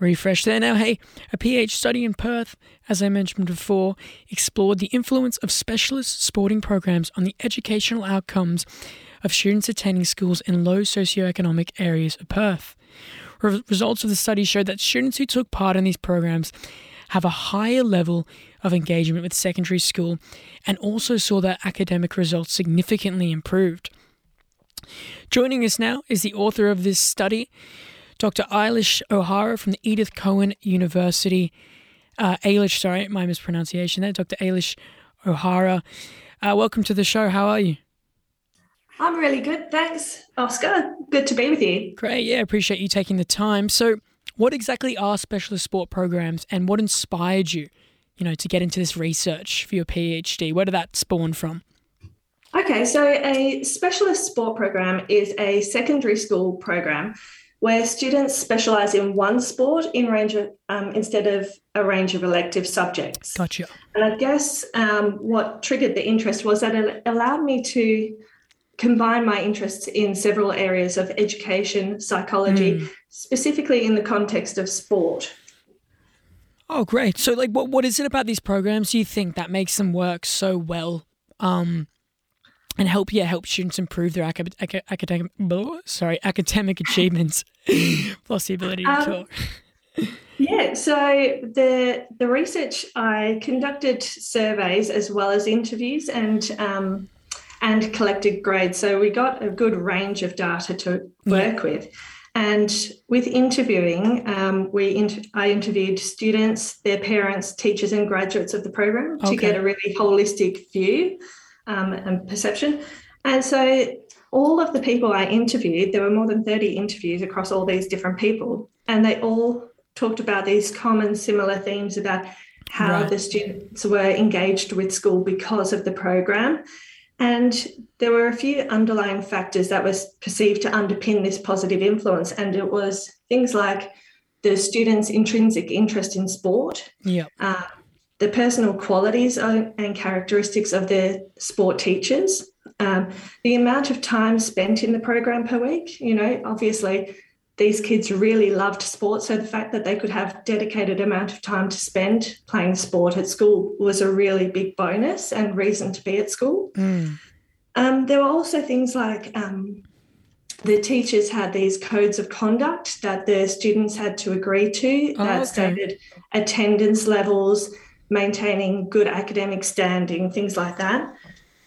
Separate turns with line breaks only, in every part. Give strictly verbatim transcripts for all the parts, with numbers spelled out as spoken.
refresh there. Now, hey, a PhD study in Perth, as I mentioned before, explored the influence of specialist sporting programs on the educational outcomes of students attending schools in low socioeconomic areas of Perth. Re- results of the study showed that students who took part in these programs have a higher level of engagement with secondary school and also saw their academic results significantly improved. Joining us now is the author of this study, Doctor Ailish O'Hara from the Edith Cowan University. Uh, Ailish, sorry, my mispronunciation there. Doctor Ailish O'Hara. Uh, welcome to the show. How are you?
I'm really good. Thanks, Oscar. Good to be with you.
Great. Yeah, appreciate you taking the time. So what exactly are specialist sport programs and what inspired you, you know, to get into this research for your PhD? Where did that spawn from?
Okay, so a specialist sport program is a secondary school program where students specialise in one sport in range of, um, instead of a range of elective subjects.
Gotcha.
And I guess um, what triggered the interest was that it allowed me to combine my interests in several areas of education, psychology, mm. specifically in the context of sport.
Oh, great. So, like, what what is it about these programs you think that makes them work so well, um, and help yeah help students improve their acad- ac- academic sorry academic achievements, plus the ability to
um,
talk?
Yeah, so the the research, I conducted surveys as well as interviews and um, and collected grades. So we got a good range of data to work yeah. with. And with interviewing, um, we inter- I interviewed students, their parents, teachers and graduates of the program okay. to get a really holistic view um, and perception. And so all of the people I interviewed, there were more than thirty interviews across all these different people, and they all talked about these common similar themes about how right. the students were engaged with school because of the program. And there were a few underlying factors that was perceived to underpin this positive influence. And it was things like the students' intrinsic interest in sport,
yep.
uh, the personal qualities and characteristics of the sport teachers, um, the amount of time spent in the program per week. You know, obviously these kids really loved sport. So the fact that they could have dedicated amount of time to spend playing sport at school was a really big bonus and reason to be at school.
Mm.
Um, there were also things like um, the teachers had these codes of conduct that the students had to agree to
oh,
that
okay.
stated attendance levels, maintaining good academic standing, things like that.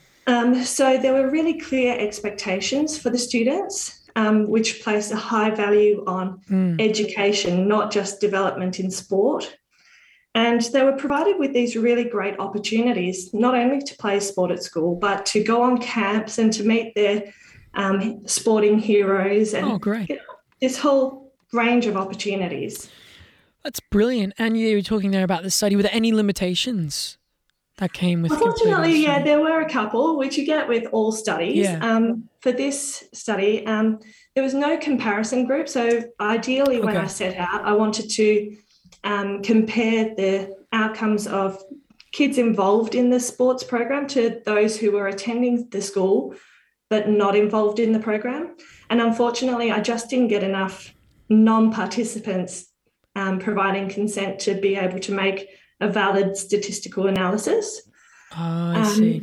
Um, so there were really clear expectations for the students, Um, which placed a high value on
mm.
education, not just development in sport. And they were provided with these really great opportunities, not only to play sport at school, but to go on camps and to meet their um, sporting heroes and
oh, great.
You know, this whole range of opportunities.
That's brilliant. And you were talking there about the study. Were there any limitations that came with
Unfortunately, yeah, there were a couple, which you get with all studies.
Yeah.
Um, for this study, um, there was no comparison group. So ideally, when
okay.
I set out, I wanted to um, compare the outcomes of kids involved in the sports program to those who were attending the school but not involved in the program. And unfortunately, I just didn't get enough non-participants um, providing consent to be able to make a valid statistical analysis.
Oh, I
um,
see.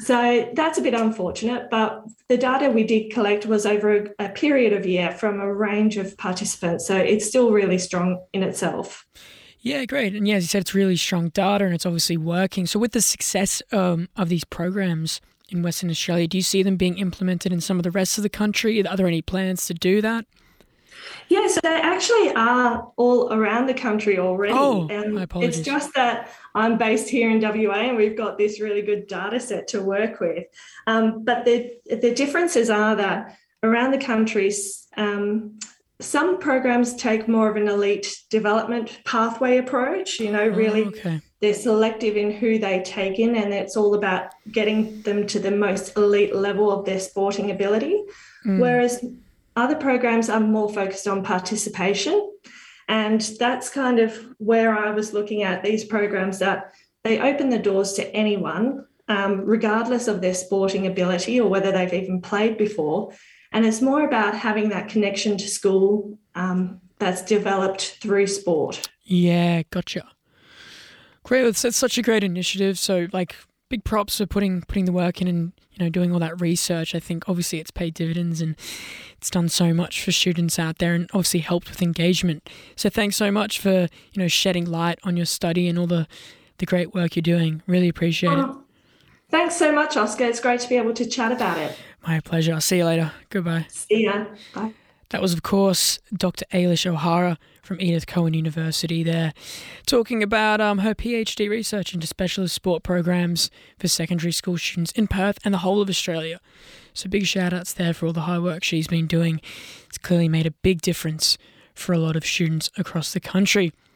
So that's a bit unfortunate, but the data we did collect was over a, a period of a year from a range of participants. So it's still really strong in itself.
Yeah, great. And yeah, as you said, it's really strong data and it's obviously working. So with the success um, of these programs in Western Australia, do you see them being implemented in some of the rest of the country? Are there any plans to do that?
Yes, they actually are all around the country already.
Oh,
and
my apologies.
It's just that I'm based here in W A and we've got this really good data set to work with. Um, but the, the differences are that around the country, um, some programs take more of an elite development pathway approach, you know, really
oh, okay.
They're selective in who they take in and it's all about getting them to the most elite level of their sporting ability. Mm. Whereas other programs are more focused on participation. And that's kind of where I was looking at these programs, that they open the doors to anyone, um, regardless of their sporting ability or whether they've even played before. And it's more about having that connection to school, um, that's developed through sport.
Yeah, gotcha. Great. That's, that's such a great initiative. So, like, big props for putting putting the work in and, you know, doing all that research. I think obviously it's paid dividends and it's done so much for students out there and obviously helped with engagement. So thanks so much for, you know, shedding light on your study and all the, the great work you're doing. Really appreciate um, it.
Thanks so much, Oscar. It's great to be able to chat about it.
My pleasure. I'll see you later. Goodbye.
See ya. Bye.
That was, of course, Doctor Ailish O'Hara from Edith Cowan University there, talking about um, her PhD research into specialist sport programs for secondary school students in Perth and the whole of Australia. So big shout-outs there for all the hard work she's been doing. It's clearly made a big difference for a lot of students across the country.